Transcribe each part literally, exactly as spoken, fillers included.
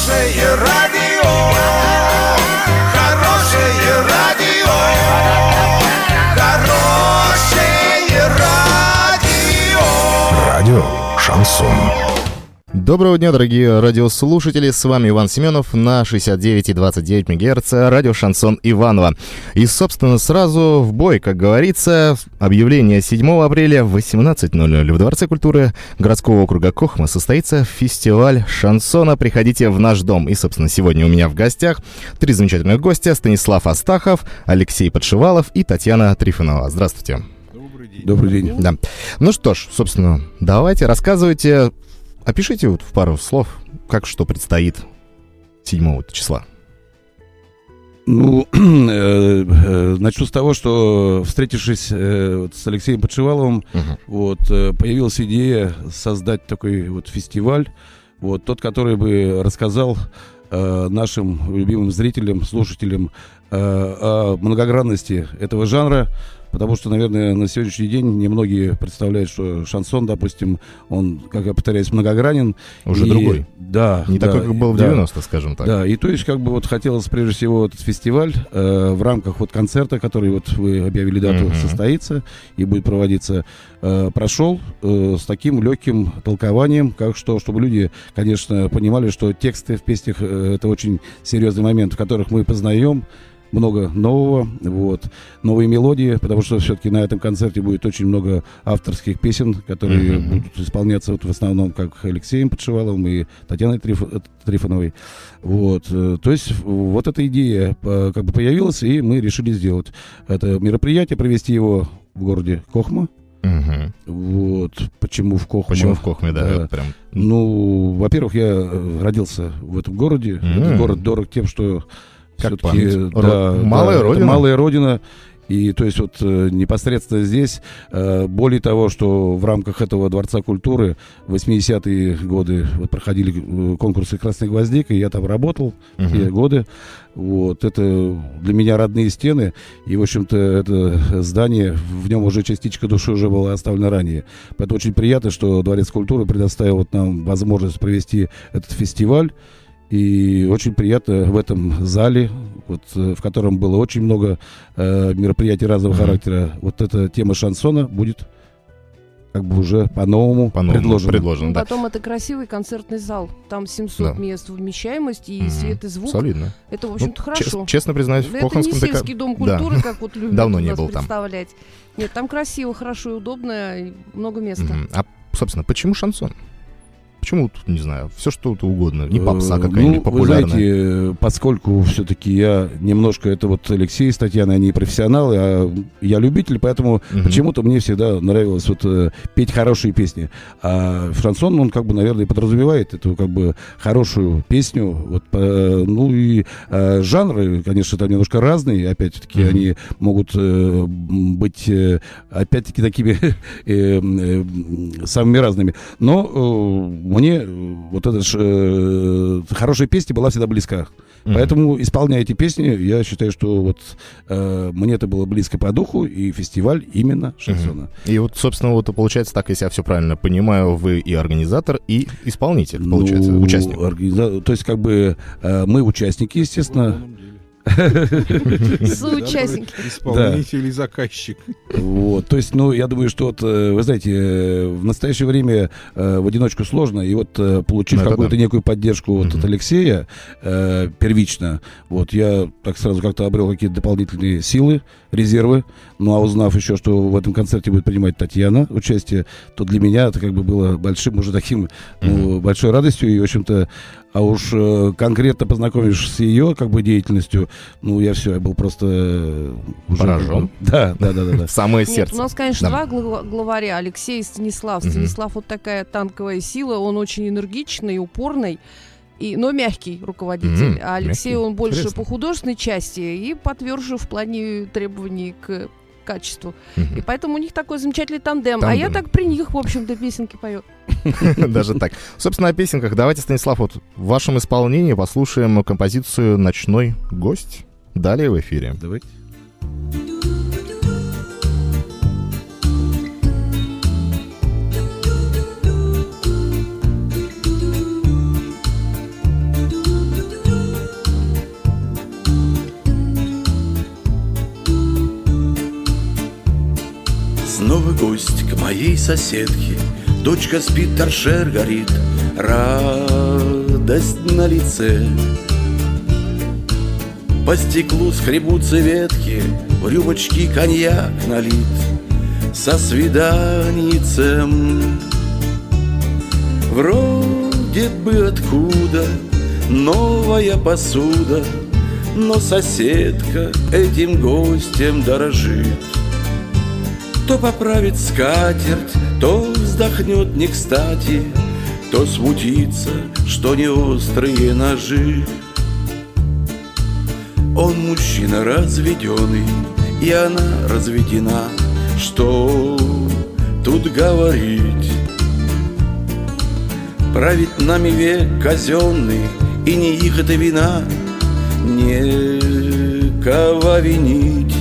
Хорошее радио, хорошее радио, хорошее радио. Радио Шансон. Доброго дня, дорогие радиослушатели, с вами Иван Семенов на шестьдесят девять и двадцать девять мегагерц, радио Шансон Иваново. И, собственно, сразу в бой, как говорится, объявление седьмого апреля в восемнадцать ноль ноль в Дворце культуры городского округа Кохма состоится фестиваль шансона. Приходите в наш дом. И, собственно, сегодня у меня в гостях три замечательных гостя: Станислав Астахов, Алексей Подшивалов и Татьяна Трифонова. Здравствуйте. Добрый день. Добрый день. Да. Ну что ж, собственно, давайте, рассказывайте. Опишите вот в пару слов, как что предстоит седьмого числа. Ну, э, э, начну с того, что, встретившись э, вот с Алексеем Подшиваловым, uh-huh. вот, э, появилась идея создать такой вот фестиваль, вот, тот, который бы рассказал э, нашим любимым зрителям, слушателям э, о многогранности этого жанра. Потому что, наверное, на сегодняшний день немногие представляют, что шансон, допустим, он, как я повторяюсь, многогранен. Уже и, другой. Да. Не да, такой, как был в да, девяностых, скажем так. Да, и то есть, как бы, вот хотелось, прежде всего, этот фестиваль э, в рамках вот концерта, который вот вы объявили дату, uh-huh. состоится и будет проводиться, э, прошел э, с таким легким толкованием, как что, чтобы люди, конечно, понимали, что тексты в песнях э, это очень серьезный момент, в которых мы познаем много нового, вот, новые мелодии, потому что все-таки на этом концерте будет очень много авторских песен, которые mm-hmm. будут исполняться вот в основном как Алексеем Подшиваловым и Татьяной Триф- Трифоновой. Вот, то есть вот эта идея как бы появилась, и мы решили сделать это мероприятие, провести его в городе Кохма. Uh-huh. Вот, почему в Кохме? Почему в Кохме, да, да. Прям... Ну, во-первых, я родился в этом городе. Mm-hmm. Этот город дорог тем, что как все-таки да, малая да, родина. Малая родина. И то есть вот э, непосредственно здесь, э, более того, что в рамках этого Дворца культуры в восьмидесятые годы вот, проходили конкурсы «Красных гвоздик», и я там работал uh-huh. те годы. Вот, это для меня родные стены, и, в общем-то, это здание, в нем уже частичка души уже была оставлена ранее. Поэтому очень приятно, что Дворец культуры предоставил вот нам возможность провести этот фестиваль. И очень приятно в этом зале, вот, в котором было очень много э, мероприятий разного mm-hmm. характера, вот эта тема шансона будет как бы уже по-новому, по-новому предложена. предложена да. Потом это красивый концертный зал, там семьсот да. мест вмещаемость и mm-hmm. свет и звук. Солидно. Это, в общем-то, ну, хорошо. Чест, честно признаюсь, да в Кохманском... Это не сельский дом культуры, да. как вот любят Давно нас не был представлять. Там. Нет, там красиво, хорошо и удобно, и много места. Mm-hmm. А, собственно, почему шансон? Почему, не знаю, все что-то угодно, не попса какая-нибудь ну, популярная? Вы знаете, поскольку все-таки я немножко, это вот Алексей с Татьяной, они профессионалы, а я любитель, поэтому uh-huh. почему-то мне всегда нравилось вот э, петь хорошие песни. А шансон, он как бы, наверное, подразумевает эту как бы хорошую песню. Вот, э, ну и э, жанры, конечно, там немножко разные, опять-таки uh-huh. они могут э, быть, э, опять-таки, такими э, э, самыми разными. Но э, мне вот эта э, хорошая песня была всегда близка. Mm-hmm. Поэтому, исполняя эти песни, я считаю, что вот э, мне это было близко по духу, и фестиваль именно шансона. Mm-hmm. И вот, собственно, вот получается так, если я все правильно понимаю, вы и организатор, и исполнитель, получается, ну, участник. Организа... То есть, как бы, э, мы участники, естественно. Соучастники. Исполнитель и заказчик. Вот, то есть, ну, я думаю, что вот, вы знаете, в настоящее время э, в одиночку сложно, и вот э, получив ну, какую-то да. некую поддержку mm-hmm. вот от Алексея э, первично, вот я так сразу как-то обрел какие-то дополнительные силы, резервы, ну, а узнав еще, что в этом концерте будет принимать Татьяна участие, то для меня это как бы было большим уже таким, ну, mm-hmm. большой радостью, и, в общем-то, а уж э, конкретно познакомившись с ее как бы деятельностью, ну, я все, я был просто... Э, поражен. Да, да, да, да. да. В самое сердце. У нас, конечно, два главаря, Алексей и Станислав. Станислав вот такая танковая сила, он очень энергичный, упорный. И, но мягкий руководитель. А Алексей, он больше по художественной части и потверже в плане требований к качеству. И поэтому у них такой замечательный тандем. А я так при них, в общем-то, песенки пою. Даже так. Собственно, о песенках. Давайте, Станислав, вот в вашем исполнении послушаем композицию «Ночной гость». Далее в эфире. Давайте. гость к моей соседке. Дочка спит, торшер горит, радость на лице. По стеклу скребутся ветки, в рюмочки коньяк налит со свиданницем. Вроде бы откуда новая посуда, но соседка этим гостем дорожит. То поправит скатерть, то вздохнет не кстати, то смутится, что не острые ножи. Он мужчина разведенный, и она разведена. Что тут говорить? Правит нами век казенный, и не их это вина, некого винить.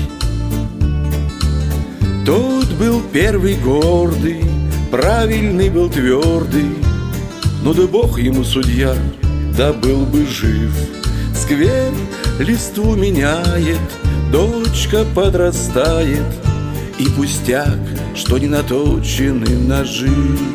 Тот был первый гордый, правильный был твердый, ну да бог ему судья, да был бы жив. Сквер листву меняет, дочка подрастает, и пустяк, что не наточены ножи.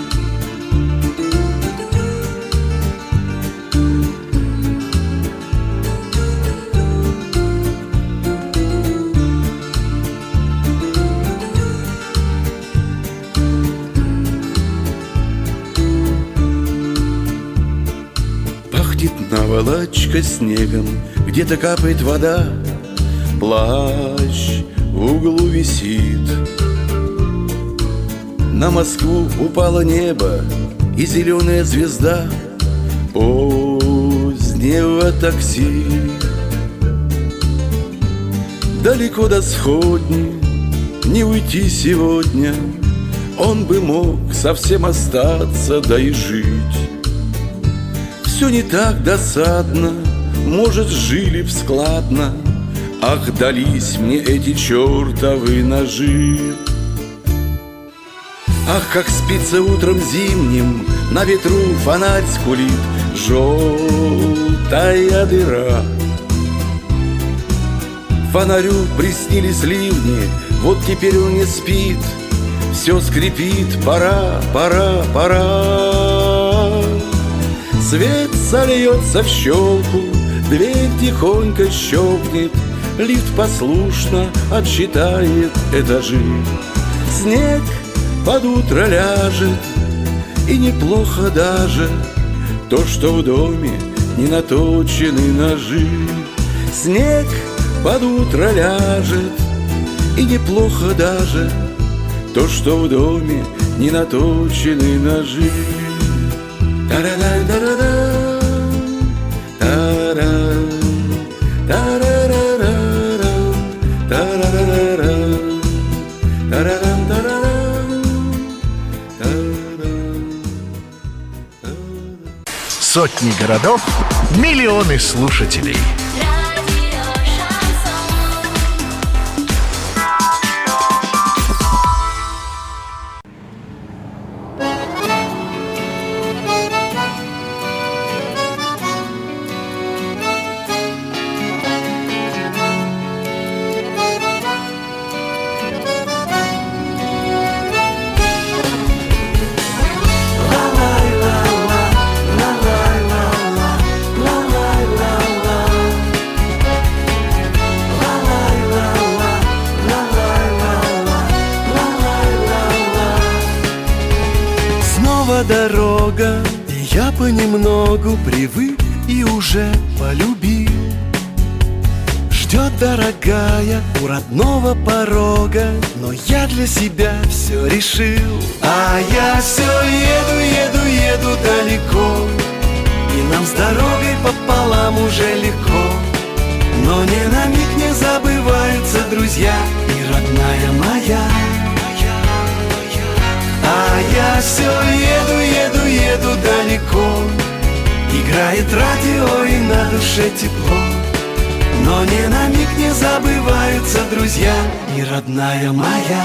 Наволочка снегом, где-то капает вода, плащ в углу висит. На Москву упало небо и зеленая звезда позднего такси. Далеко до сходни не уйти сегодня, он бы мог совсем остаться, да и жить. Все не так досадно, может, жили б складно. Ах, дались мне эти чертовы ножи. Ах, как спится утром зимним, на ветру фонарь скулит, желтая дыра. Фонарю приснились ливни, вот теперь он не спит, все скрипит, пора, пора, пора. Свет сольется в щелку, дверь тихонько щелкнет, лифт послушно отсчитает этажи. Снег под утро ляжет, и неплохо даже то, что в доме не наточены ножи. Снег под утро ляжет, и неплохо даже то, что в доме не наточены ножи. Сотни городов, миллионы слушателей. Дорога, и я понемногу привык и уже полюбил. Ждет дорогая у родного порога, но я для себя все решил. А я все еду, еду, еду далеко, и нам с дорогой пополам уже легко. Но ни на миг не забываются друзья и родная моя. А я все еду, еду, еду далеко, играет радио и на душе тепло. Но ни на миг не забываются друзья и родная моя.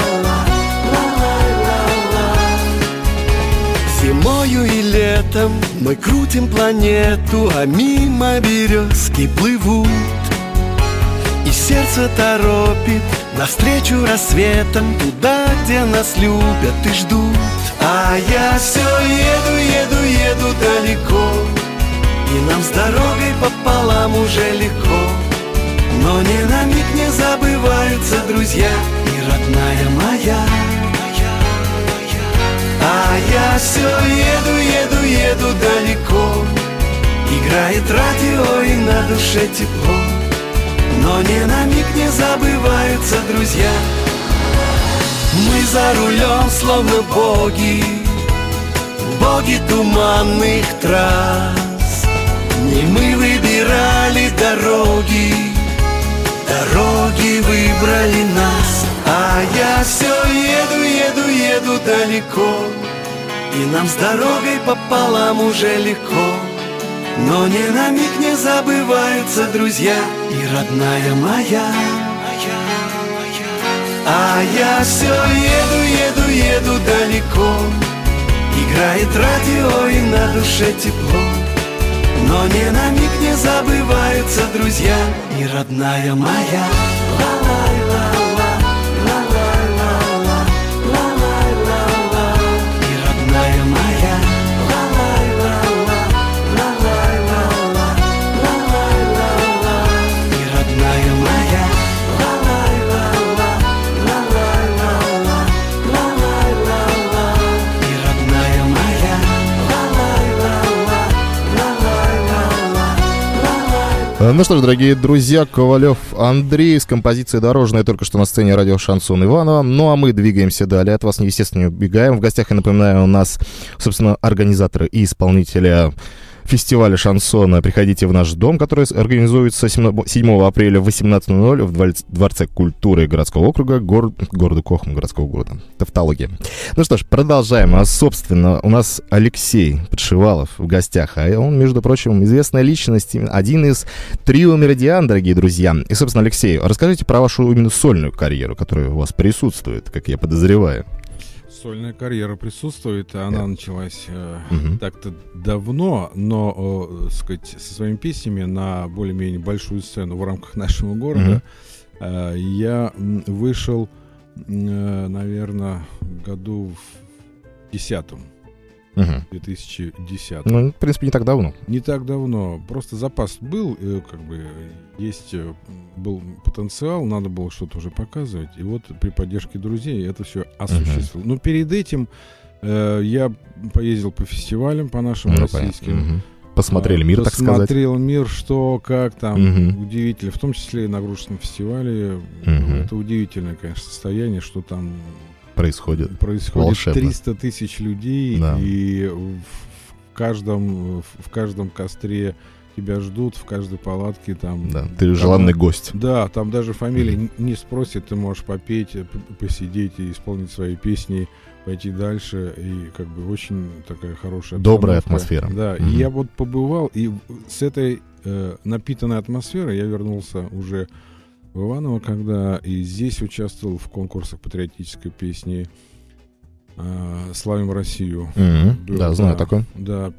Зимою и летом Мы крутим планету, а мимо березки плывут. И сердце торопит навстречу рассветам, туда, где нас любят и ждут. А я все еду, еду, еду далеко, и нам с дорогой пополам уже легко. Но ни на миг не забываются друзья и родная моя. А я все еду, еду, еду далеко, играет радио и на душе тепло. Но ни на миг не забываются друзья. Мы за рулем словно боги, боги туманных трасс. Не мы выбирали дороги, дороги выбрали нас. А я все еду, еду, еду далеко, и нам с дорогой пополам уже легко. Но ни на миг не забываются друзья и родная моя. А я все еду, еду, еду далеко, играет радио и на душе тепло. Но ни на миг не забываются друзья и родная моя. Ну что ж, дорогие друзья, Ковалев Андрей с композицией «Дорожная» только что на сцене радио «Шансон» Иванова. Ну а мы двигаемся далее. От вас, естественно, не убегаем. В гостях, я напоминаю, у нас, собственно, организаторы и исполнители фестиваля шансона. Приходите в наш дом, который организуется седьмого апреля в восемнадцать ноль ноль в Дворце культуры городского округа, город, города Кохм, городского города. Тавтология. Ну что ж, продолжаем. А, собственно, у нас Алексей Подшивалов в гостях. А он, между прочим, известная личность, один из трио «Меридиан», дорогие друзья. И, собственно, Алексей, расскажите про вашу именно сольную карьеру, которая у вас присутствует, как я подозреваю. Сольная карьера присутствует, она yeah. началась э, uh-huh. так-то давно, но, э, сказать, со своими песнями на более-менее большую сцену в рамках нашего города uh-huh. э, я вышел, э, наверное, году в десятом. Uh-huh. две тысячи десятом. Ну, в принципе, не так давно. Не так давно. Просто запас был, э, как бы есть э, был потенциал, надо было что-то уже показывать. И вот при поддержке друзей это все осуществил. Uh-huh. Но перед этим э, я поездил по фестивалям, по нашим ну, российским. Uh-huh. Посмотрели мир, так сказать. Посмотрел мир, что, как там, uh-huh. удивительно. В том числе и на Грушинском фестивале. Uh-huh. Это удивительное, конечно, состояние, что там происходит. Происходит волшебно. триста тысяч людей, да. и в каждом, в каждом костре тебя ждут, в каждой палатке там... Да, ты желанный там, гость. Да, там даже фамилия mm-hmm. не спросит, ты можешь попеть, посидеть и исполнить свои песни, пойти дальше, и как бы очень такая хорошая... Добрая атмосфера. Да, mm-hmm. и я вот побывал, и с этой э, напитанной атмосферой я вернулся уже в Иваново, когда и здесь участвовал в конкурсах патриотической песни э, «Славим Россию». Mm-hmm. Был, да, знаю да, такой. Да,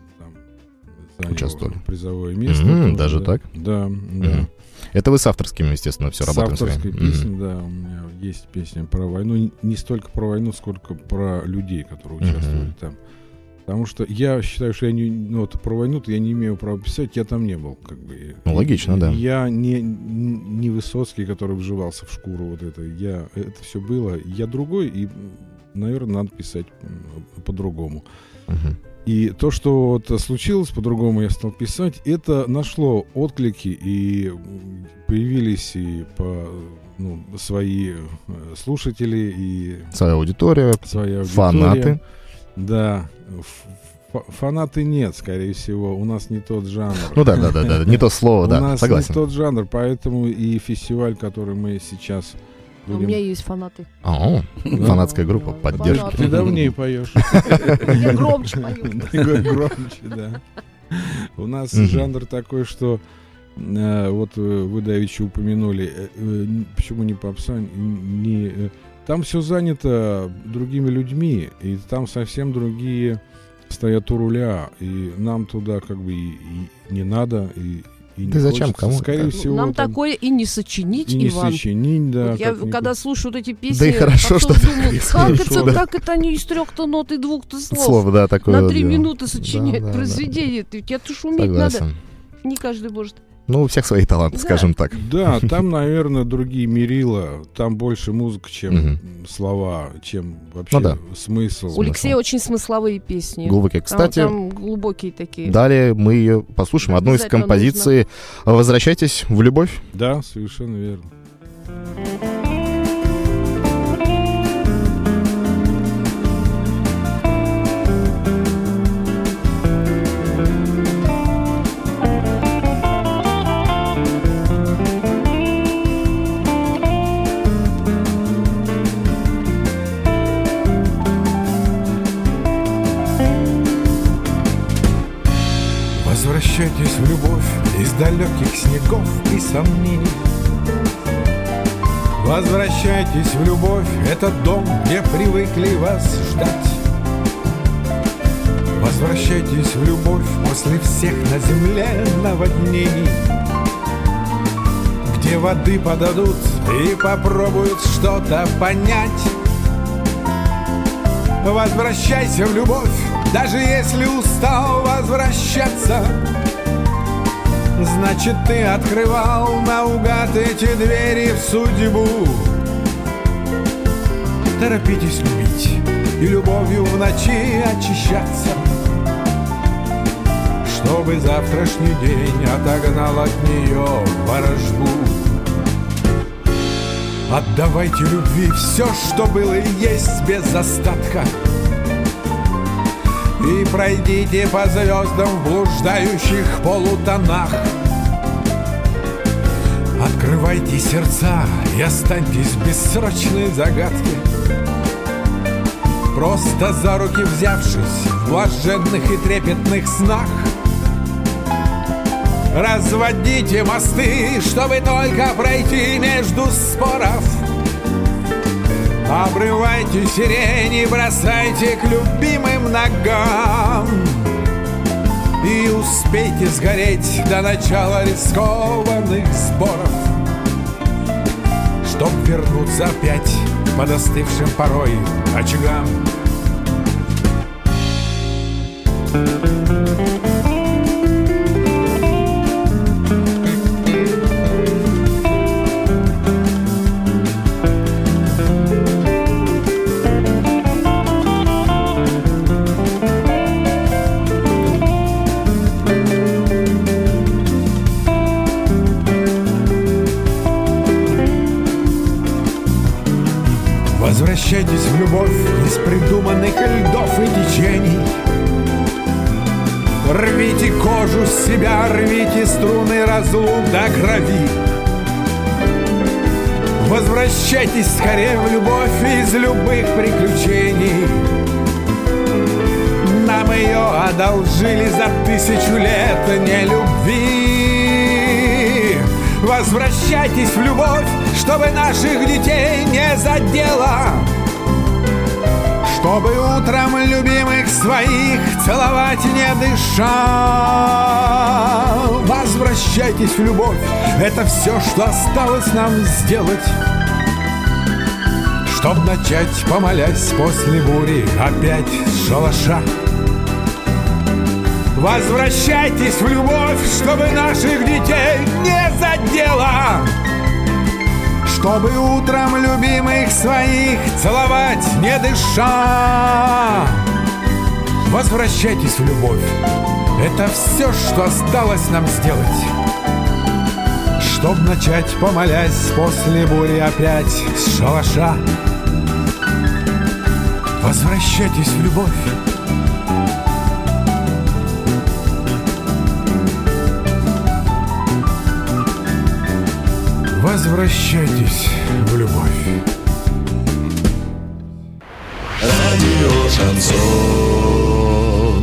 там участвовали. Призовое место. Mm-hmm, даже да, так? Да, mm-hmm. да. Это вы с авторским, естественно, все с работаем. С авторской своим. песней, mm-hmm. да. У меня есть песня про войну. Не столько про войну, сколько про людей, которые участвовали mm-hmm. там. Потому что я считаю, что я не, ну, вот про войну-то я не имею права писать, я там не был, как бы. Ну, логично, да. Я не, не Высоцкий, который вживался в шкуру вот это. Я, это все было. Я другой, и, наверное, надо писать по-другому. Uh-huh. И то, что вот случилось, по-другому я стал писать, это нашло отклики, и появились и по, ну, свои слушатели, и своя аудитория, своя аудитория. Фанаты. Да, Ф- фанаты нет, скорее всего, у нас не тот жанр. Ну да, да, да, да, не то слово, да, у нас согласен. не тот жанр, поэтому и фестиваль, который мы сейчас будем... У меня есть фанаты. О, фанатская группа поддержки. Ты давнее поешь. Я громче пою. Громче, да. У нас жанр такой, что вот вы давеча упомянули, почему не попса, не... Там все занято другими людьми, и там совсем другие стоят у руля, и нам туда как бы и, и не надо, и, и не да зачем? хочется. Кому? Скорее всего, нам там, такое и не сочинить, и не Иван. сочинить, да. Вот я, как когда слушаю вот эти песни, Да и хорошо, потом что думаю, так. как, Хорошо, это, да. как это они из трех-то нот и двух-то слов, Слово, да, такое. на три дело. минуты сочиняют Да, да, произведение. Да. Это ж уметь Согласен. надо. Не каждый может. Ну, у всех свои таланты, Да. скажем так. Да, там, наверное, другие мерила, там больше музыка, чем Мгм. слова, чем вообще Ну да. смысл. У Алексея очень смысловые песни. Глубокие. Там- Кстати, там глубокие такие. далее мы ее послушаем. Одну из Обязательно композиций «Возвращайтесь в любовь». Да, совершенно верно. Возвращайтесь в любовь из далеких снегов и сомнений. Возвращайтесь в любовь, этот дом, где привыкли вас ждать. Возвращайтесь в любовь после всех на земле наводнений, где воды подадут и попробуют что-то понять. Возвращайся в любовь, даже если устал возвращаться. Значит, ты открывал наугад эти двери в судьбу. Торопитесь любить и любовью в ночи очищаться, чтобы завтрашний день отогнал от нее ворожбу. Отдавайте любви все, что было и есть без остатка, и пройдите по звездам в блуждающих полутонах. Открывайте сердца и останьтесь в бессрочной загадке, просто за руки взявшись в блаженных и трепетных снах. Разводите мосты, чтобы только пройти между споров. Обрывайте сирени, бросайте к любимым ногам, и успейте сгореть до начала рискованных сборов, чтоб вернуться опять под остывшим порой очагам. Возвращайтесь в любовь из придуманных льдов и течений. Рвите кожу с себя, рвите струны разлук до крови. Возвращайтесь скорее в любовь из любых приключений. Нам ее одолжили за тысячу лет нелюбви. Возвращайтесь в любовь, чтобы наших детей не задело, чтобы утром любимых своих целовать не дыша. Возвращайтесь в любовь, это все, что осталось нам сделать, чтоб начать, помолясь после бури, опять с шалаша. Возвращайтесь в любовь, чтобы наших детей не задело, чтобы утром любимых своих целовать не дыша. Возвращайтесь в любовь, это все, что осталось нам сделать, чтоб начать, помолясь после бури, опять с шалаша. Возвращайтесь в любовь. Возвращайтесь в любовь. Радио Шансон.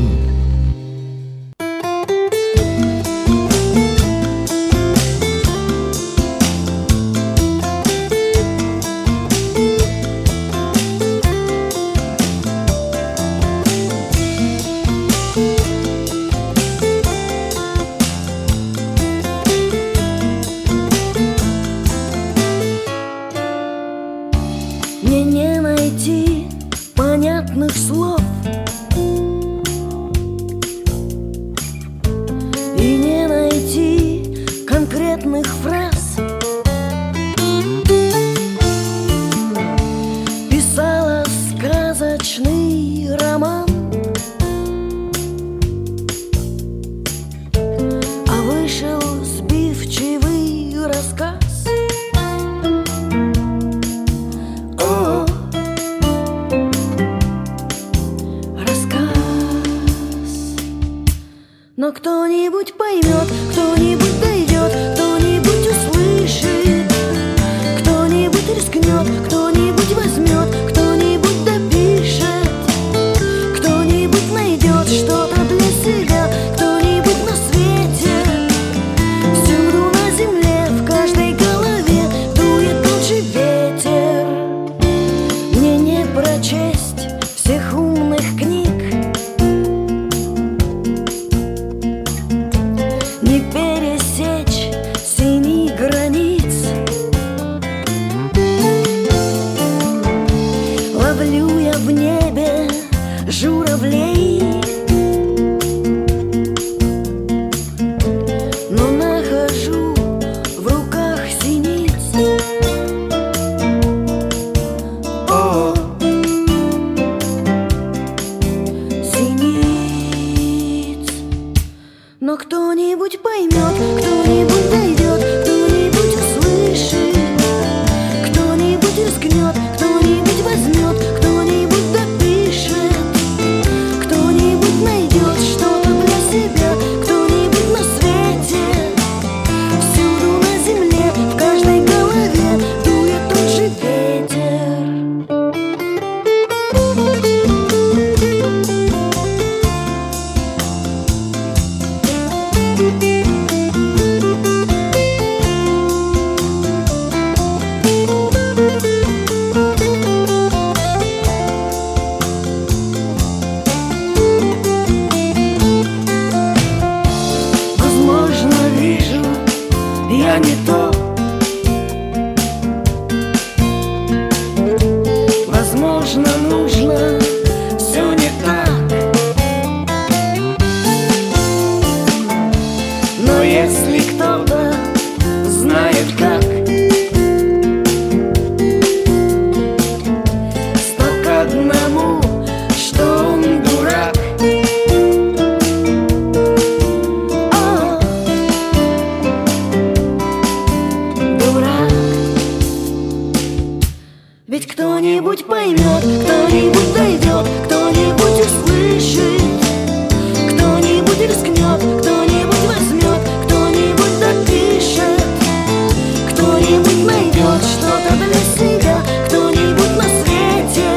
Кто-нибудь поймет, кто-нибудь дойдет, кто-нибудь услышит, кто-нибудь рискнет, кто-нибудь возьмет, кто-нибудь допишет, кто-нибудь найдет что-то для себя, кто-нибудь на свете,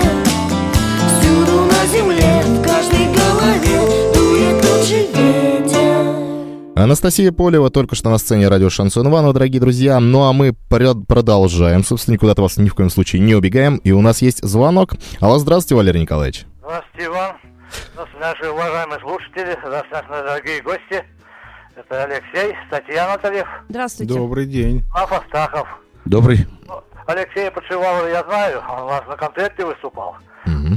всюду на земле, в каждой голове дует тот же ветер. Анастасия Полева только что на сцене радио «Шансон Иваново», дорогие друзья. Ну а мы пр- продолжаем. Собственно, никуда-то вас ни в коем случае не убегаем. И у нас есть звонок. Алло, здравствуйте, Валерий Николаевич. Здравствуйте, Иван. Здравствуйте, наши уважаемые слушатели. Здравствуйте, наши дорогие гости. Это Алексей, Татьяна Талев. Здравствуйте. Добрый день. Лав Астахов. Добрый. Ну, Алексея Подшивалова я знаю. Он у нас на концерте выступал. Угу.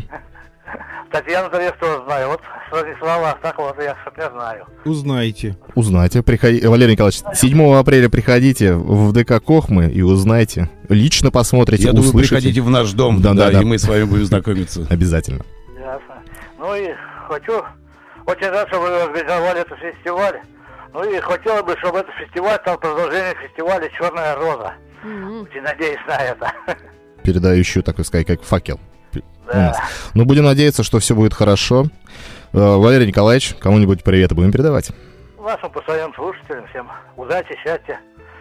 Татьяну Талев тоже знаю. Вот Владислава Астахова я, чтоб не знаю. Узнайте. Узнайте. Приходи... Валерий Николаевич, седьмого апреля приходите в ДК Кохмы и узнайте. Лично посмотрите, Я услышите. думаю, приходите в наш дом, да, да, да, и мы с вами будем знакомиться. Обязательно. Ясно. Ну и хочу... Очень рад, что вы организовали этот фестиваль. Ну и хотелось бы, чтобы этот фестиваль стал продолжением фестиваля «Черная роза». Мгм. Очень надеюсь на это. Передающую, так сказать, как факел. У Да. нас. Ну, будем надеяться, что все будет хорошо. Э, Валерий Николаевич, кому-нибудь привет будем передавать. Вашим постоянным слушателям всем удачи, счастья.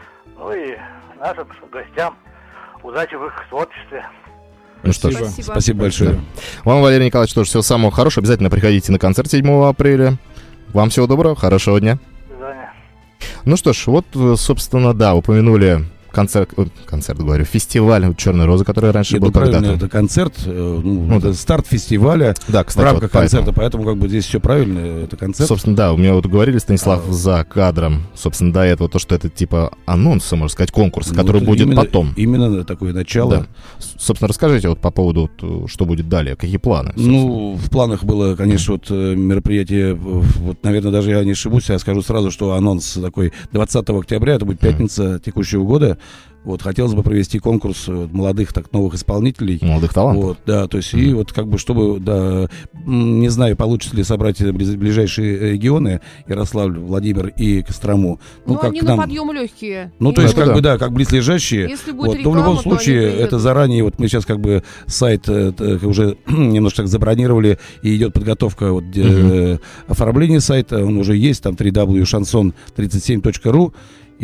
Ну и нашим гостям удачи в их творчестве. Ну что ж, Спасибо. Спасибо большое. вам, Валерий Николаевич, тоже всего самого хорошего. Обязательно приходите на концерт седьмого апреля. Вам всего доброго, хорошего дня. До свидания. Ну что ж, вот, э, собственно, да, упомянули концерт, э, концерт, говорю, фестиваль «Черной розы», который раньше Нет, был ну, правильно, когда-то. это концерт, э, ну, Ну, это да. старт фестиваля Да, в кстати, рамках вот поэтому. концерта, поэтому как бы здесь все правильно, это концерт. Собственно, да, у меня вот говорили, Станислав, А. за кадром, собственно, до этого, то, что это типа анонс, можно сказать, конкурс, Ну, который это будет именно- потом. Именно такое начало. Да. С- Собственно, расскажите вот по поводу, вот, что будет далее, какие планы? собственно? Ну, в планах было, конечно, вот э, мероприятие, э, вот, наверное, даже я не ошибусь, я скажу сразу, что анонс такой двадцатого октября, это будет пятница текущего года. Вот, хотелось бы провести конкурс э, молодых, так, новых исполнителей. Молодых талантов. Вот, да, то есть, и вот как бы, чтобы, да, м, не знаю, получится ли собрать близ- ближайшие регионы, Ярославль, Владимир и Кострому. Ну, как они к на нам. подъем легкие. Ну, И то есть, Ну, как да. бы, да, как близлежащие. Если будет Вот. Но реклама, в любом то случае, они это приедут. заранее, вот мы сейчас как бы сайт э, т- уже немножко так забронировали, и идет подготовка вот, э, оформления сайта, он уже есть, там дабл ю дабл ю дабл ю точка шансон тридцать семь точка ру.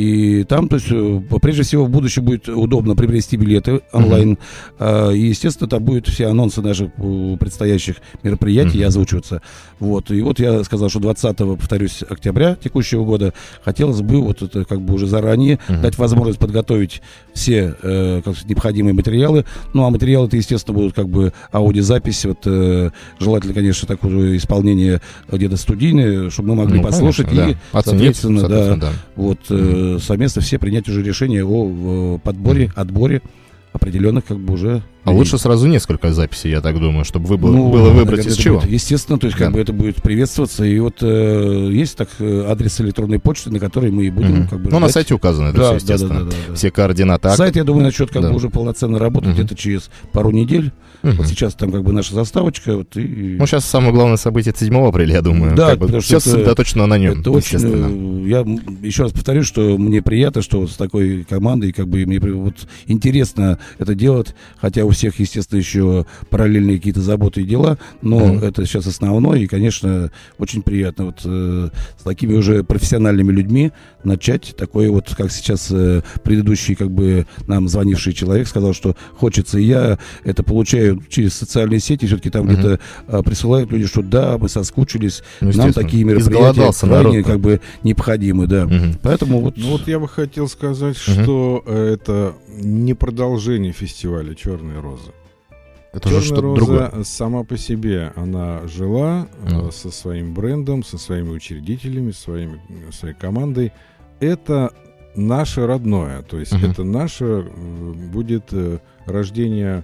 И там, то есть, э, прежде всего, в будущем будет удобно приобрести билеты онлайн. А, и, естественно, там будут все анонсы наших э, предстоящих мероприятий Мгм. озвучиваться. Вот. И вот я сказал, что двадцатого, повторюсь, октября текущего года хотелось бы вот это как бы уже заранее Мгм. дать возможность подготовить все э, как сказать, необходимые материалы. Ну, а материалы-то, естественно, будут как бы аудиозапись. Вот, э, желательно, конечно, такое исполнение где-то студийное, чтобы мы могли Ну, послушать конечно, и, да. Оценить, соответственно, да, соответственно, да. вот э, совместно все принять уже решение о э, подборе, отборе определенных как бы уже. А людей. лучше сразу несколько записей, я так думаю, чтобы вы было, Ну, было выбрать наверное, из это чего. будет, естественно, то есть как Да. бы это будет приветствоваться. И вот э, есть так э, адрес электронной почты, на который мы и будем Мгм. как бы Ну, на ждать. сайте указано это Да, все, да, естественно. да, да, да. Все координаты. А- Сайт, я думаю, начнет как Да. бы уже полноценно работать Мгм. где-то через пару недель. Мгм. Вот сейчас там как бы наша заставочка. Вот, и... Ну, сейчас самое главное событие это седьмого апреля, я думаю. Да, Как бы потому все что это- сосредоточено на нем, Это очень, естественно. э, я м, еще раз повторю, что мне приятно, что вот с такой командой, как бы мне при- вот интересно это делать, хотя у всех, естественно, еще параллельные какие-то заботы и дела, но Мгм. это сейчас основное, и, конечно, очень приятно вот э, с такими уже профессиональными людьми начать такое вот, как сейчас э, предыдущий, как бы, нам звонивший человек сказал, что хочется, и я это получаю через социальные сети, все-таки там Мгм. где-то э, присылают люди, что да, мы соскучились, Ну, нам естественно. такие мероприятия Изголодался крайне, народ. как бы необходимы, да. Мгм. Поэтому вот, Ну, вот я бы хотел сказать, Мгм. что э, это не продолжение фестиваля «Черные розы». Это уже «Черная что-то роза» другое. сама по себе, она жила э, Ну. со своим брендом, со своими учредителями, своими, своей командой. Это наше родное, то есть Мгм. это наше э, будет э, рождение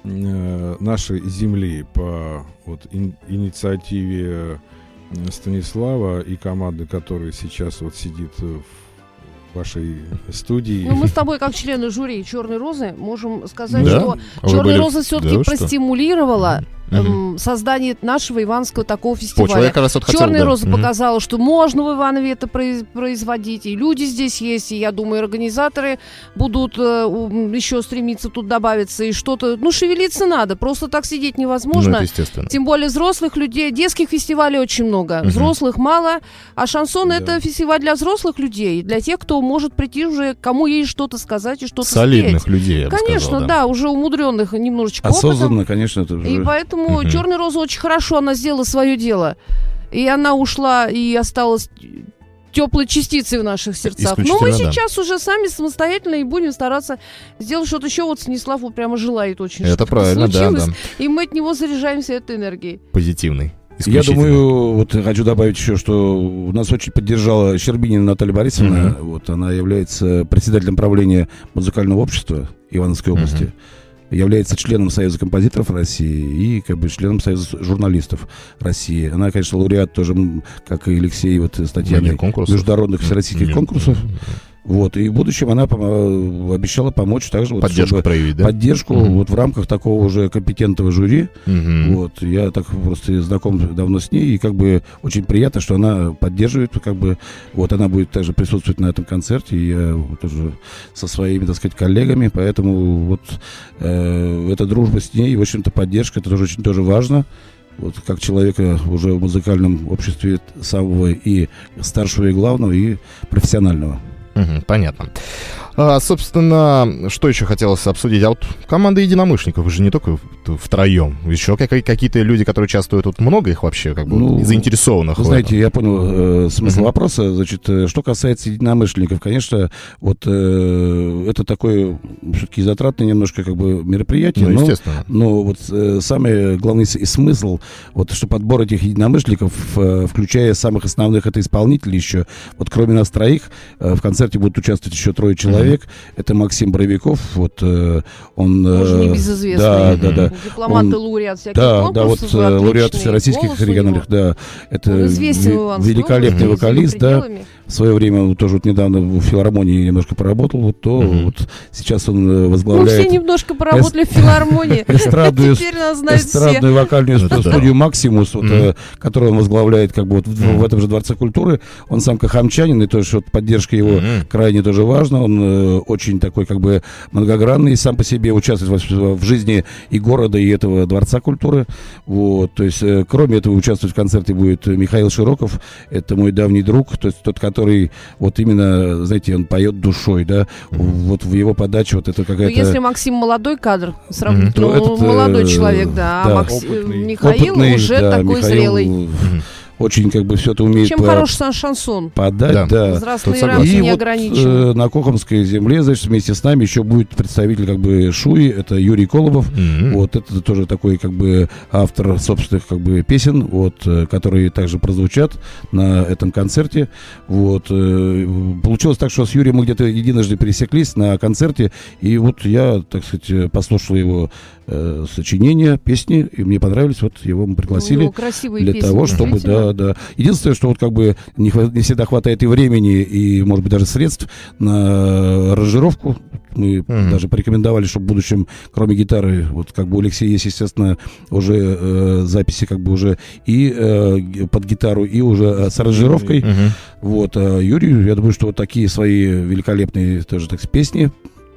э, нашей земли по вот, ин- инициативе э, Станислава и команды, которая сейчас вот сидит э, в вашей студии. Ну, мы с тобой, как члены жюри «Черной розы», можем сказать, Да? что А вы «Черная были- роза» все-таки Да вы что? простимулировала эм, создание нашего ивановского такого фестиваля. Почва, я как раз вот хотел, «Черная да. роза» Мгм. показала, что можно в Иванове это произ- производить, и люди здесь есть, и я думаю, организаторы будут э, у- еще стремиться тут добавиться, и что-то, ну, шевелиться надо, просто так сидеть Ну, невозможно. это естественно. Тем более взрослых людей, детских фестивалей очень много, взрослых мало, а шансон это фестиваль для взрослых людей, для тех, кто может прийти уже, кому есть что-то сказать и что-то Солидных спеть. людей, я бы Конечно, сказал, да. уже умудренных немножечко Осознанно, опытом. конечно, это И уже... поэтому Мгм. «Черная роза» очень хорошо, она сделала свое дело. И она ушла и осталась теплой частицей в наших сердцах. Но мы Исключительно, да. сейчас уже сами самостоятельно и будем стараться сделать что-то еще. Вот Станислав вот прямо желает очень, Это чтобы правильно, да, случилось. да. И мы от него заряжаемся этой энергией. Позитивный. Я Исключительно. думаю, вот хочу добавить еще, что у нас очень поддержала Щербинина Наталья Борисовна. Мгм. Вот она является председателем правления музыкального общества Ивановской области. Мгм. Является членом Союза композиторов России и как бы членом Союза журналистов России. Она, конечно, лауреат тоже, м, как и Алексей вот, с Татьяной, Многих конкурсов. международных всероссийских Мгм. конкурсов. Вот, и в будущем она помо- обещала помочь также вот, Поддержку чтобы- проявить, да? поддержку Мгм. вот в рамках такого уже компетентного жюри. Мгм. Вот, я так просто знаком давно с ней, и как бы очень приятно, что она поддерживает, как бы, вот, она будет также присутствовать на этом концерте, и я вот тоже со своими, так сказать, коллегами, поэтому вот э, эта дружба с ней, в общем-то, поддержка, это тоже очень тоже важно. Вот как человека уже в музыкальном обществе самого и старшего, и главного, и профессионального. Мгм, понятно. А, собственно, что еще хотелось обсудить? А вот команда единомышленников, вы же не только в- втроем. Еще какие- какие-то люди, которые участвуют, тут много их вообще, как бы, Ну, заинтересованных Вы в знаете, этом? я понял э, смысл Мгм. вопроса. Значит, э, что касается единомышленников, конечно, вот э, это такое все-таки затратное немножко как бы мероприятие. Ну, но- естественно. Но вот э, самый главный с- и смысл, вот что подбор этих единомышленников, э, включая самых основных это исполнителей еще, вот кроме нас троих, э, в концерте будут участвовать еще трое человек. Это Максим Боровиков, вот э, он... э, Тоже небезызвестный. Да, да, да. Дипломат и Он- лауреат всяких Да, да, вот конкурсов. э, лауреат отличный всероссийских голос у него. региональных, да. Это Он известен ве- в Ивановской великолепный области, вокалист, за да. пределами. В свое время он тоже вот недавно в филармонии немножко поработал, вот то Мгм. вот сейчас он э, Ну, возглавляет все немножко поработали в филармонии. эстрадную, Теперь нас знают все. эстрадную вокальную Это да. студию «Максимус», вот, Мгм. э, которую он возглавляет как бы вот в, Мгм. в этом же Дворце культуры. Он сам кахамчанин, и тоже вот поддержка его Мгм. крайне тоже важна. Он э, очень такой как бы многогранный, сам по себе участвует в, в жизни и города, и этого Дворца культуры. Вот, то есть, э, кроме этого, участвовать в концерте будет Михаил Широков. Это мой давний друг, то есть тот, который вот именно, знаете, он поет душой, да. Вот в его подаче вот это Ну, какая-то... если Максим молодой кадр, сравнительно, То ну, этот, э, молодой человек, да, да. а Макс- Опытный. Михаил опытный, уже да, такой Михаил зрелый. очень как бы все это умеет Чем по- хорош сан- шансон. подать, Да. да. Возрастные тут рамки согласен. И не вот ограничены. э, на Кохомской земле, значит, вместе с нами еще будет представитель как бы Шуи, это Юрий Колобов. Мгм. Вот это тоже такой как бы автор собственных как бы песен, вот, э, которые также прозвучат на этом концерте. Вот э, получилось так, что с Юрием мы где-то единожды пересеклись на концерте, и вот я, так сказать, э, послушал его э, сочинения, песни, и мне понравились, вот его мы У пригласили. него красивые Для песни, того, чтобы, действительно. да, да. Единственное, что вот как бы не, хва- не всегда хватает и времени, и, может быть, даже средств на аранжировку. Мы Мгм. даже порекомендовали, чтобы в будущем, кроме гитары, вот как бы у Алексея есть, естественно, уже э, записи как бы уже и э, г- под гитару, и уже э, с аранжировкой. Мгм. Вот, а Юрий, я думаю, что вот такие свои великолепные тоже так сказать, песни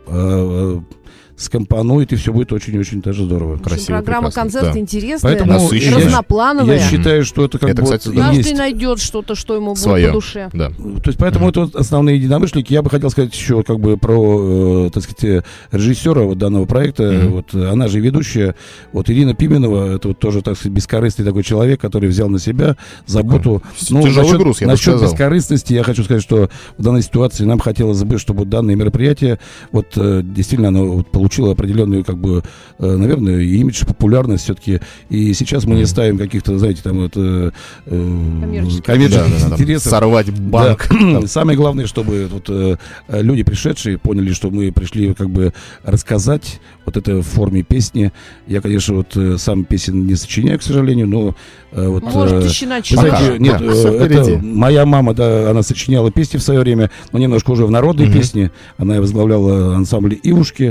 э, э, скомпонует, и все будет очень-очень даже здорово. В общем, Красиво, программа прекрасно, концерта да. интересная, Поэтому Насыщенная. я- разноплановая. Я считаю, что это как Это, бы кстати, вот да. Каждый есть. найдет что-то, что ему будет Своё. по душе. Да. То есть, поэтому это вот основные единомышленники. Я бы хотел сказать еще как бы про, э, так сказать, режиссера вот данного проекта. Мгм. Вот она же ведущая. Вот Ирина Пименова, это вот тоже, так сказать, бескорыстный такой человек, который взял на себя заботу. Такой тяжелый насчет, груз, я бы насчет сказал. бескорыстности я хочу сказать, что в данной ситуации нам хотелось бы, чтобы данное мероприятие вот э, действительно оно вот получило определенную как бы, э, наверное, имидж, популярность все-таки. И сейчас мы не ставим каких-то, знаете, там это э, Коммерческих. коммерческих Да, да, да. интересов. Сорвать банк. Да. Самое главное, чтобы вот, э, люди, пришедшие, поняли, что мы пришли как бы рассказать вот это в форме песни. Я, конечно, вот э, сам песен не сочиняю, к сожалению, но э, вот... Может, э, еще вы начнем. знаете, Пока. нет, Да, э, всё это впереди. моя мама, да, она сочиняла песни в свое время, но немножко уже в народные Мгм. песни. Она возглавляла ансамбль «Ивушки». Мгм.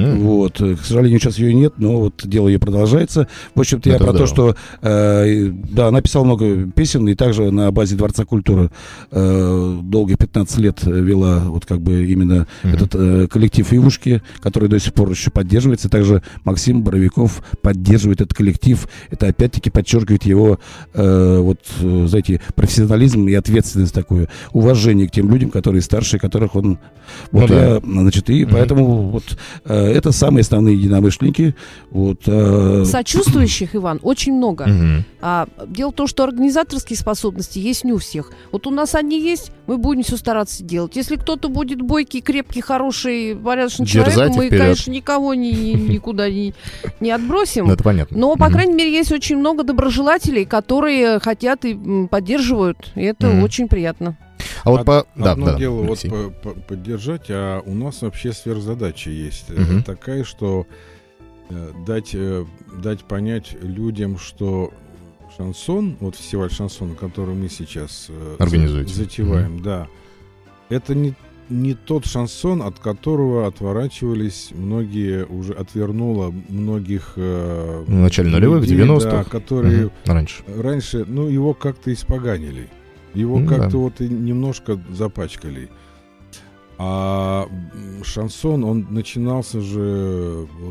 Mm-hmm. Вот. К сожалению, сейчас ее нет, но вот дело ее продолжается. В общем-то, я Это про здорово. то, что э, да, она писала много песен, и также на базе Дворца культуры э, долгие пятнадцать лет вела вот как бы именно mm-hmm. этот э, коллектив «Ивушки», который до сих пор еще поддерживается. Также Максим Боровиков поддерживает этот коллектив. Это опять-таки подчеркивает его э, вот, знаете, профессионализм и ответственность такую, уважение к тем людям, которые старше, которых он... Вот ну, я, да. значит, и mm-hmm. поэтому вот э, это самые основные единомышленники. Вот, э... Сочувствующих, Иван, очень много. Mm-hmm. А, дело в том, что организаторские способности есть не у всех. Вот у нас они есть, мы будем все стараться делать. Если кто-то будет бойкий, крепкий, хороший, порядочный Дерзайте человек, мы, вперед. конечно, никого ни, никуда не, не отбросим. Это понятно. Но, по mm-hmm. крайней мере, есть очень много доброжелателей, которые хотят и поддерживают. И это mm-hmm. очень приятно. А вот Од, по... да, одно да, дело вот по, по, поддержать, а у нас вообще сверхзадача есть uh-huh. такая, что э, дать, э, дать понять людям, что шансон, вот фестиваль шансона, который мы сейчас э, Организуете. затеваем, uh-huh. да, это не, не тот шансон, от которого отворачивались многие, уже отвернуло многих э, в начале нулевых, в девяностых, да, которые uh-huh. раньше. раньше, ну, его как-то испоганили. Его mm, как-то да. вот и немножко запачкали. А шансон, он начинался же вот...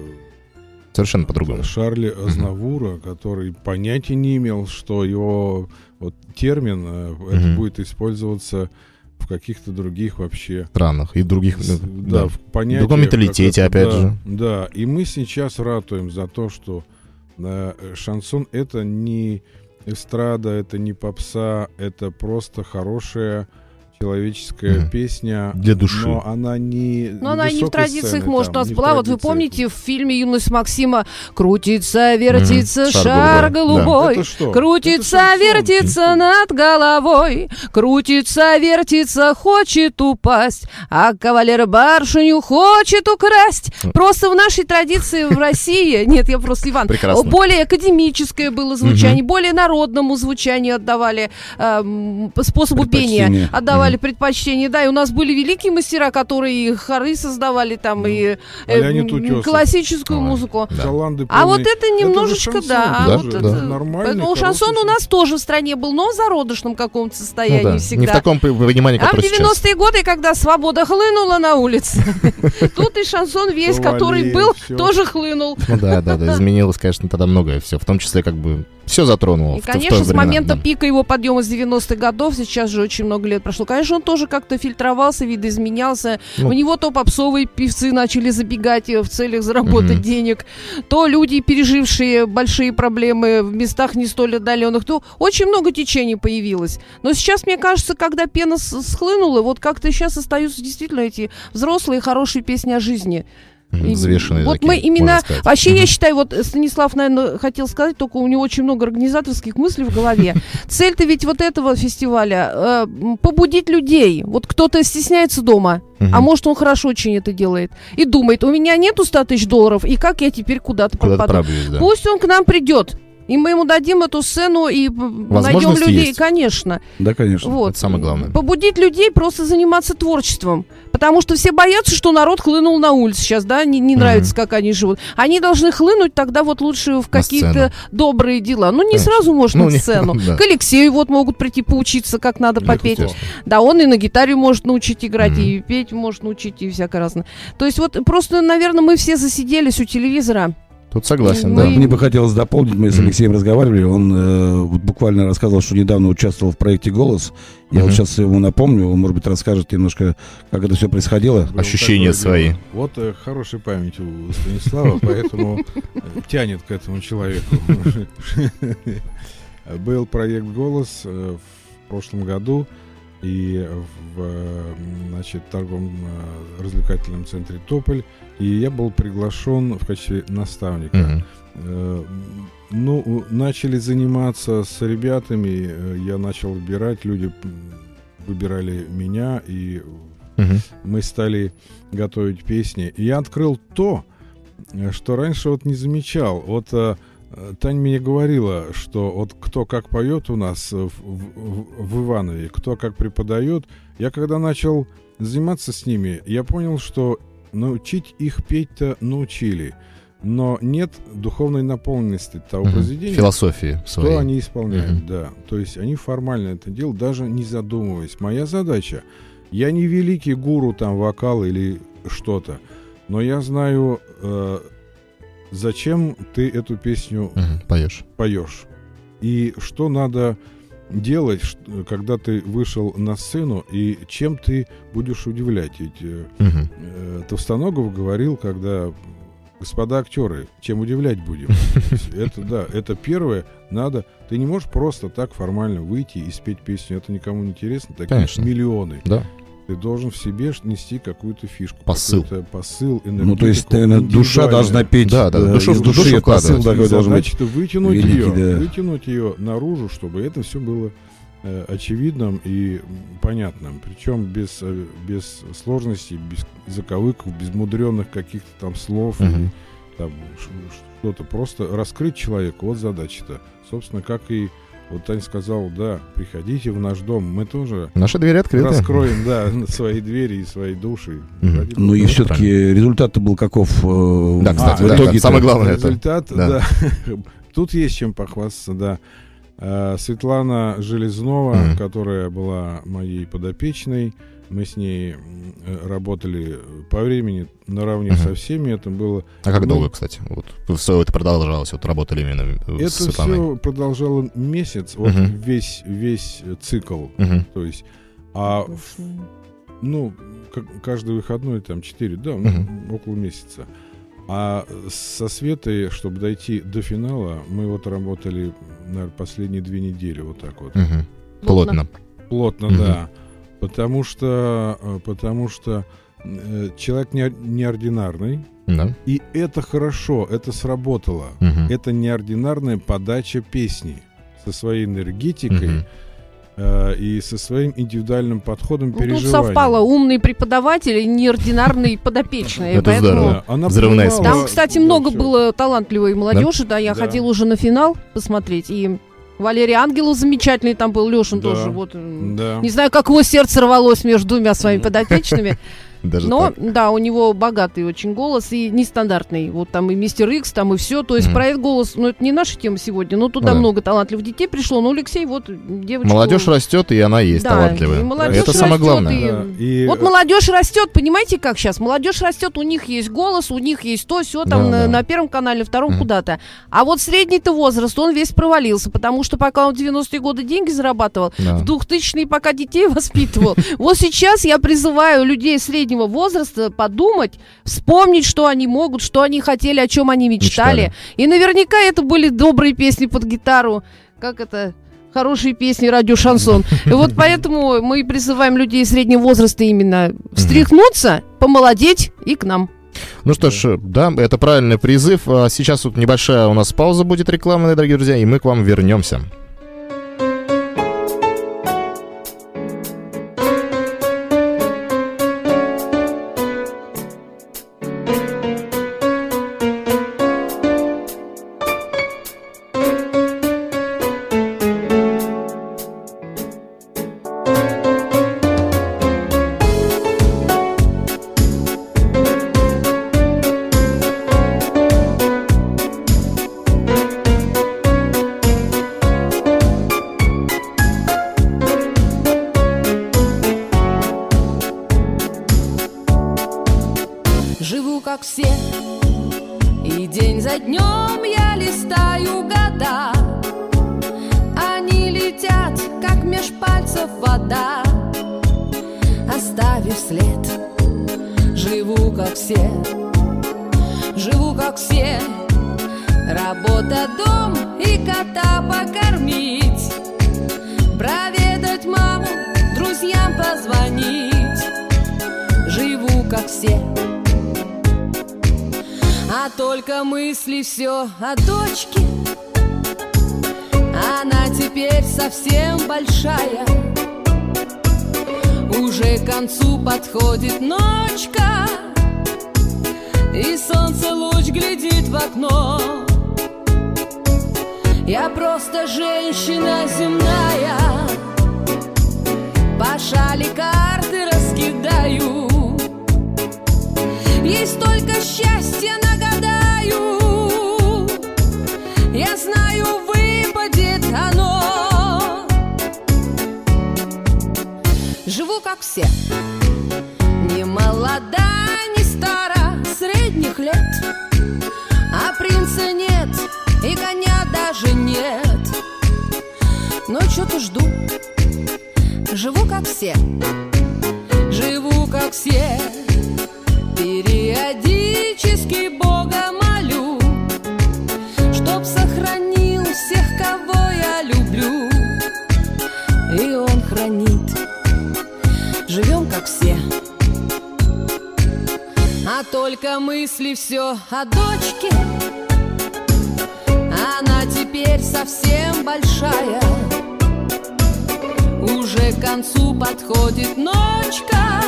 Совершенно по-другому. Шарли Азнавура, mm-hmm. который понятия не имел, что его вот, термин mm-hmm. это будет использоваться в каких-то других вообще... странах и других... Да, да. в понятиях... В другом менталитете, опять да, же. Да, и мы сейчас ратуем за то, что да, шансон — это не... эстрада, это не попса, это просто хорошая человеческая mm. песня. Для души. Но она не... Но она не в традициях, сцены, может, у нас была. Вот вы помните, в фильме «Юность Максима» крутится, вертится mm-hmm. шар, шар голубой, да. крутится, вертится над головой, крутится, вертится, хочет упасть, а кавалер барышню хочет украсть. Mm. Просто в нашей традиции в России, нет, я просто, Иван, прекрасно. Более академическое было звучание, mm-hmm. более народному звучанию отдавали, э, способу пения отдавали предпочтение, да, и у нас были великие мастера, которые и хоры создавали там, и э, классическую а, музыку. Да. А вот это немножечко, это да. да, а вот да. это, нормальный, шансон у нас тоже в стране был, но в зародышном каком-то состоянии ну, да. всегда. Не в таком понимании, как а в девяностые годы, когда свобода хлынула на улице, тут и шансон весь, который был, тоже хлынул. Ну да, да, да, изменилось, конечно, тогда многое все, в том числе как бы все затронуло. И, конечно, с момента пика его подъема с девяностых годов, сейчас же очень много лет прошло, конечно, он тоже как-то фильтровался, видоизменялся. Ну, у него то попсовые певцы начали забегать в целях заработать угу. денег, то люди, пережившие большие проблемы в местах не столь отдаленных, то очень много течений появилось. Но сейчас, мне кажется, когда пена схлынула, вот как-то сейчас остаются действительно эти взрослые хорошие песни о жизни. Взвешенные вот такие, мы именно, вообще uh-huh. я считаю, вот Станислав, наверное, хотел сказать, только у него очень много организаторских мыслей в голове. Цель-то ведь вот этого фестиваля э, побудить людей. Вот кто-то стесняется дома, uh-huh. а может он хорошо очень это делает и думает, у меня нету ста тысяч долларов, и как я теперь куда-то, куда-то пропаду? Да. Пусть он к нам придет. И мы ему дадим эту сцену и найдем людей, есть. Конечно. Да, конечно. Вот. Это самое главное. Побудить людей просто заниматься творчеством. Потому что все боятся, что народ хлынул на улицу сейчас, да, не, не mm-hmm. нравится, как они живут. Они должны хлынуть тогда вот лучше в какие-то добрые дела. Ну, не конечно. Сразу, может, ну, на сцену. Не, да. К Алексею вот могут прийти поучиться, как надо да, попеть. Да, он и на гитаре может научить играть, mm-hmm. и петь может научить, и всякое разное. То есть вот просто, наверное, мы все засиделись у телевизора. Тут согласен, да. да. Мне бы хотелось дополнить, мы с Алексеем mm-hmm. разговаривали, он э, вот буквально рассказывал, что недавно участвовал в проекте «Голос». Я mm-hmm. вот сейчас ему напомню, он, может быть, расскажет немножко, как это все происходило. Был ощущения свои. Вот э, хорошая память у Станислава, поэтому тянет к этому человеку. Был проект «Голос» в прошлом году, и в, значит, торговом развлекательном центре «Тополь», и я был приглашен в качестве наставника. Uh-huh. Э, ну, начали заниматься с ребятами, я начал выбирать, люди выбирали меня, и uh-huh. мы стали готовить песни. И я открыл то, что раньше вот не замечал. Вот Таня мне говорила, что вот кто как поет у нас в, в, в Иванове, кто как преподает. Я когда начал заниматься с ними, я понял, что научить их петь-то научили, но нет духовной наполненности того mm-hmm. произведения. Философии своей. Что они исполняют, mm-hmm. да. То есть они формально это делают, даже не задумываясь. Моя задача, я не великий гуру там вокала или что-то, но я знаю, э, зачем ты эту песню mm-hmm. поешь. поешь. И что надо делать, когда ты вышел на сцену, и чем ты будешь удивлять. Ведь э, mm-hmm. э, Товстоногов говорил, когда... Господа актеры, чем удивлять будем? Это да, это первое. Надо. Ты не можешь просто так формально выйти и спеть песню. Это никому не интересно. Такие Конечно. Миллионы. Да. Ты должен в себе нести какую-то фишку. Посыл. Посыл, энергетику. Ну, то есть, наверное, душа должна петь. Да, да, да. Душу, души, душу посыл такой должен быть. Значит, вытянуть великий, ее, да. вытянуть ее наружу, чтобы это все было э, очевидным и понятным. Причем без, э, без сложностей, без заковыков, без мудренных каких-то там слов. Угу. И, там, что-то. Просто раскрыть человека. Вот задача-то. Собственно, как и вот Таня сказала, да, приходите в наш дом. Мы тоже Наши двери открыты. Раскроем, да, свои двери и свои души. Mm-hmm. Ну и все-таки результат был каков э, да, кстати, в да, итоге? Самое главное результат, это. Да. Да. Тут есть чем похвастаться, да. А, Светлана Железнова, mm-hmm. которая была моей подопечной, мы с ней работали по времени наравне uh-huh. со всеми. Это было. А как ну, долго, кстати? Вот все это продолжалось, вот работали именно это с Светланой? Это все продолжало месяц, вот uh-huh. весь весь цикл, uh-huh. то есть, а в, ну к- каждый выходной там четыре, да, uh-huh. около месяца. А со Светой, чтобы дойти до финала, мы вот работали, наверное, последние две недели вот так вот. Uh-huh. Плотно. Плотно, uh-huh. да. Потому что, потому что э, человек не, неординарный, да. И это хорошо, это сработало. Угу. Это неординарная подача песни со своей энергетикой угу. э, и со своим индивидуальным подходом, ну, переживанием. Тут совпало умный преподаватель и неординарный подопечный. Это здорово. Взрывная связь. Там, кстати, много было талантливой молодежи, да, я Да. ходила уже на финал посмотреть, и Валерий Ангелов замечательный там был, Лешин Да. тоже, вот, Да. не знаю, как его сердце рвалось между двумя своими подопечными. Даже Но, так. да, у него богатый очень голос и нестандартный. Вот там и Мистер Икс, там и все. То есть Mm. проект «Голос», ну, это не наша тема сегодня, но туда Ну да. много талантливых детей пришло. Но Алексей, вот, девочку... Молодежь растет, и она есть Да, талантливая. и молодежь Это самое растет, главное. и- Да, и- Вот молодежь растет, понимаете, как сейчас? Молодежь растет, у них есть голос, у них есть то, все там Да, на, да. на первом канале, втором Мгм. куда-то. А вот средний-то возраст, он весь провалился, потому что пока он в девяностые годы деньги зарабатывал, Да. в двухтысячные пока детей воспитывал. Вот сейчас я призываю людей среднего возраста подумать, вспомнить, что они могут, что они хотели, о чем они мечтали. Мечтали. И наверняка это были добрые песни под гитару. Как это? Хорошие песни, радио «Шансон». И вот поэтому мы призываем людей среднего возраста именно встряхнуться, помолодеть и к нам. Ну что ж, да, это правильный призыв. А сейчас вот небольшая у нас пауза будет рекламная, дорогие друзья, и мы к вам вернемся. Живу как все, и день за днем я листаю года. Они летят, как меж пальцев вода, оставив след. Живу как все, живу как все. Работа, дом и кота покормить, проведать маму, друзьям позвонить. Живу как все. А только мысли все о дочке. Она теперь совсем большая. Уже к концу подходит ночка, и солнце луч глядит в окно. Я просто женщина земная, по шали карты раскидаю. Ей столько счастья нагадаю, я знаю, выпадет оно. Живу как все, не молода, не стара, средних лет, а принца нет и коня даже нет. Но что-то жду, живу как все, живу как все. Периодически Бога молю, чтоб сохранил всех, кого я люблю. И Он хранит, живем как все. А только мысли все о дочке, она теперь совсем большая. Уже к концу подходит ночка,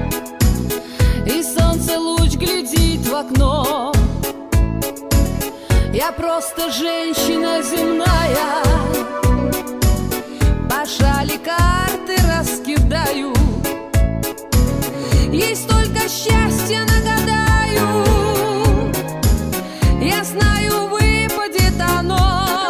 и солнце луч глядит в окно. Я просто женщина земная, по шали карты раскидаю. Ей столько счастья нагадаю, я знаю, выпадет оно.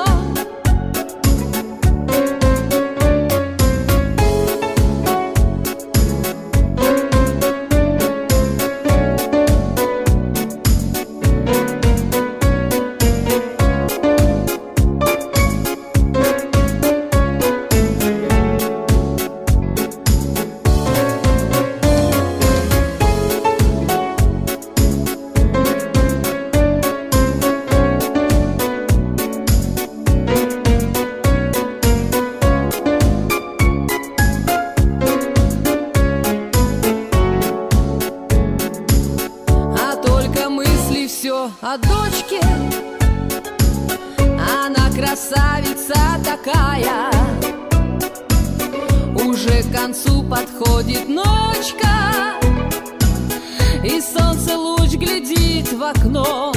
О дочке, она красавица такая. Уже к концу подходит ночка, и солнце луч глядит в окно.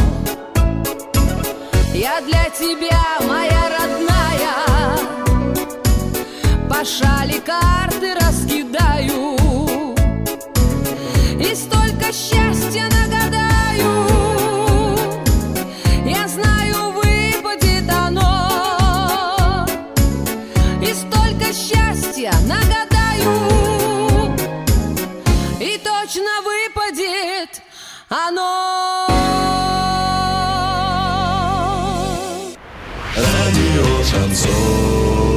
Я для тебя, моя родная, по шали карты раскидаю. И столько счастья нагадаю, я знаю, выпадет оно. И столько счастья нагадаю, и точно выпадет оно. Радио Шансон.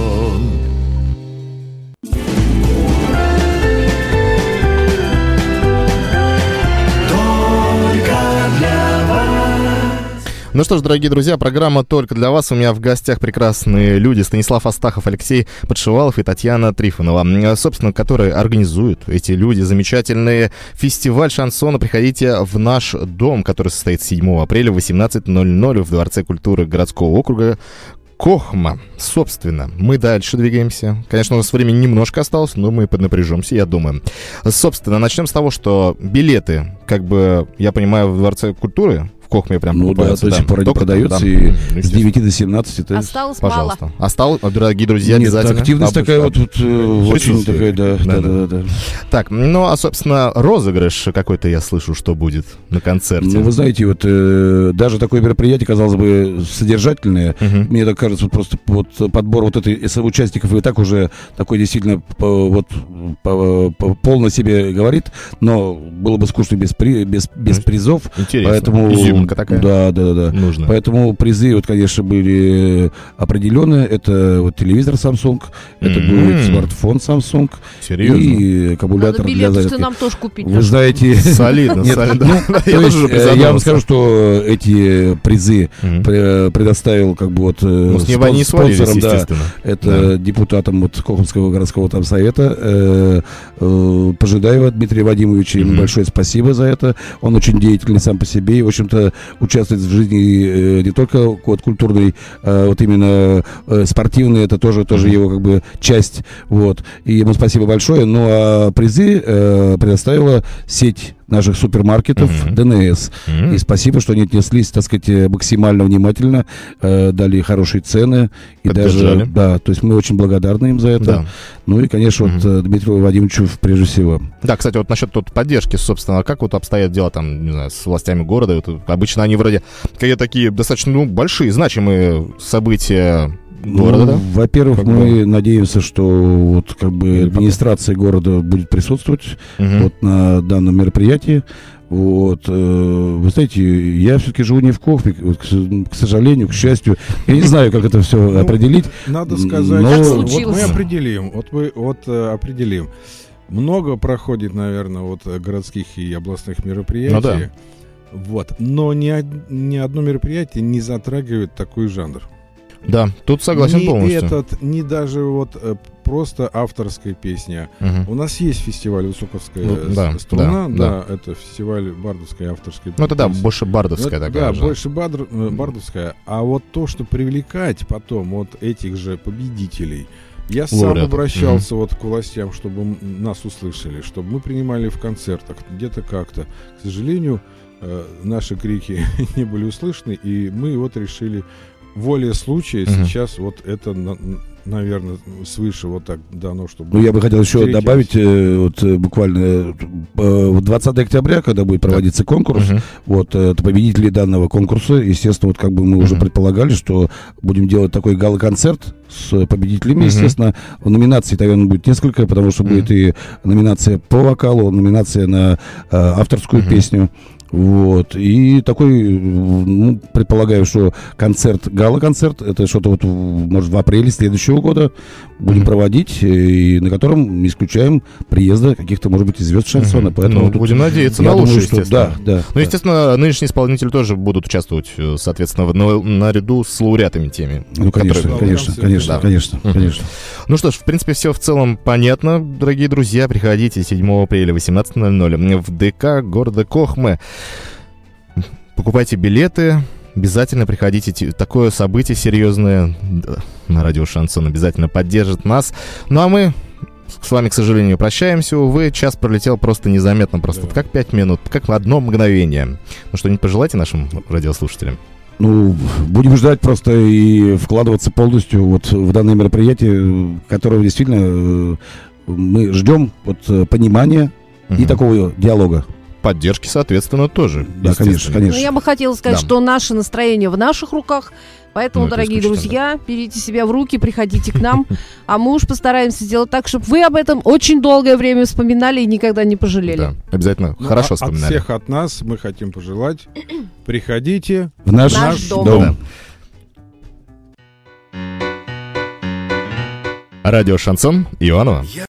Ну что ж, дорогие друзья, программа «Только для вас». У меня в гостях прекрасные люди: Станислав Астахов, Алексей Подшивалов и Татьяна Трифонова, собственно, которые организуют, эти люди, замечательные, фестиваль шансона. Приходите в наш дом, который состоит седьмого апреля в восемнадцать ноль ноль в Дворце культуры городского округа Кохма. Собственно, мы дальше двигаемся. Конечно, у нас времени немножко осталось, но мы поднапряжемся, я думаю. Собственно, начнем с того, что билеты, как бы, я понимаю, в Дворце культуры в Кохме прям ну, покупаются. Ну да, до сих пор они продаются, да, и ну, с девяти до семнадцати. То есть... Осталось Пожалуйста. мало. Осталось, дорогие друзья, Нет, обязательно. Активность а, такая вот, вот очень такая, да, да, да, да, да. Так, ну, а, собственно, розыгрыш какой-то, я слышу, что будет на концерте. Ну, вы знаете, вот э, даже такое мероприятие, казалось бы, содержательное, uh-huh. мне так кажется, вот просто вот подбор вот этой участников и так уже такой действительно по, вот по, по, полно себе говорит, но было бы скучно без, при, без, без призов. Интересно. Поэтому, изюминка такая. Да, да, да. Нужно. Поэтому призы, вот, конечно, были определенные. Это вот телевизор Samsung, это mm-hmm. будет смартфон Samsung. Серьезно? И аккумулятор Надо для зарядки. Надо нам тоже купить. Вы знаете... Солидно, солидно. Я вам скажу, что эти призы предоставил как бы вот спонсорам, да, это депутатам вот Кохмского городского там совета Пожидаева Дмитрия Вадимовича. Ему большое спасибо за это. Он очень деятельный сам по себе и, в общем-то, участвует в жизни не только вот культурной, а вот именно спортивной, это тоже, тоже mm-hmm. его как бы часть, вот, и ему спасибо большое. Ну, а призы э, предоставила сеть наших супермаркетов mm-hmm. ДНС. Mm-hmm. И спасибо, что они отнеслись, так сказать, максимально внимательно, э, дали хорошие цены. И даже, да, то есть мы очень благодарны им за это. Да. Ну и, конечно, mm-hmm. вот Дмитрию Владимировичу прежде всего. Да, кстати, вот насчет тут поддержки, собственно, как вот обстоят дела там, не знаю, с властями города? Вот, обычно они вроде какие-то такие достаточно ну, большие, значимые события города, ну, да? Во-первых, как мы бы... надеемся, что вот как бы администрация города будет присутствовать uh-huh. вот на данном мероприятии. Вот, э, вы знаете, я все-таки живу не в Кохме, вот, к, к сожалению, к счастью. Я не знаю, как это все ну, определить. Надо сказать, но... вот мы определим, вот мы вот определим. Много проходит, наверное, вот городских и областных мероприятий. Ну, да. Вот, но ни, ни одно мероприятие не затрагивает такой жанр. Да, тут согласен ни полностью. Этот, ни даже вот э, просто авторская песня. Угу. У нас есть фестиваль «Высоковская ну, да, струна», да, да, да, это фестиваль бардовской авторской. Ну это да, больше бардовская это, такая Да, же. больше бадр, бардовская. А вот то, что привлекать потом вот этих же победителей, я сам Лауреатов. обращался угу. вот к властям, чтобы нас услышали, чтобы мы принимали в концертах, где-то как-то. К сожалению, э, наши крики не были услышаны, и мы вот решили воле случая uh-huh. сейчас вот это, на, наверное, свыше вот так дано, чтобы... Ну, я бы хотел еще добавить, э, вот буквально э, двадцатого октября, когда будет проводиться конкурс, uh-huh. вот, э, победители данного конкурса, естественно, вот как бы мы uh-huh. уже предполагали, что будем делать такой гала-концерт с победителями, uh-huh. естественно, в номинации, наверное, будет несколько, потому что uh-huh. будет и номинация по вокалу, номинация на э, авторскую uh-huh. песню. Вот, и такой, ну, предполагаю, что концерт, гала-концерт, это что-то вот, может, в апреле следующего года будем mm-hmm. проводить, и на котором не исключаем приезда каких-то, может быть, звезд шансона. Mm-hmm. Поэтому ну, будем надеяться на лучшее, естественно. Да, да. Ну, да. естественно, нынешние исполнители тоже будут участвовать, соответственно, на, наряду с лауреатами теми. Ну, конечно, которые... конечно, конечно, да. конечно, mm-hmm. конечно. Ну что ж, в принципе, все в целом понятно, дорогие друзья. Приходите седьмого апреля восемнадцать ноль ноль в ДК города Кохмы. Покупайте билеты, обязательно приходите. Такое событие серьезное на радио Шансон обязательно поддержит нас. Ну а мы с вами, к сожалению, прощаемся. Увы, час пролетел просто незаметно, просто да. как пять минут, как одно мгновение. Ну что-нибудь пожелайте нашим радиослушателям? Ну, будем ждать просто и вкладываться полностью вот в данное мероприятие, которое действительно мы ждем вот понимания угу. и такого диалога. Поддержки, соответственно, тоже. Да, конечно, конечно. Но я бы хотела сказать, да. что наше настроение в наших руках. Поэтому, ну, дорогие друзья, да. берите себя в руки, приходите к нам. А мы уж постараемся сделать так, чтобы вы об этом очень долгое время вспоминали и никогда не пожалели. Да, обязательно. Ну, хорошо а, вспоминали. От всех от нас мы хотим пожелать. Приходите в наш, наш дом. дом. Радио Шансон Иванова.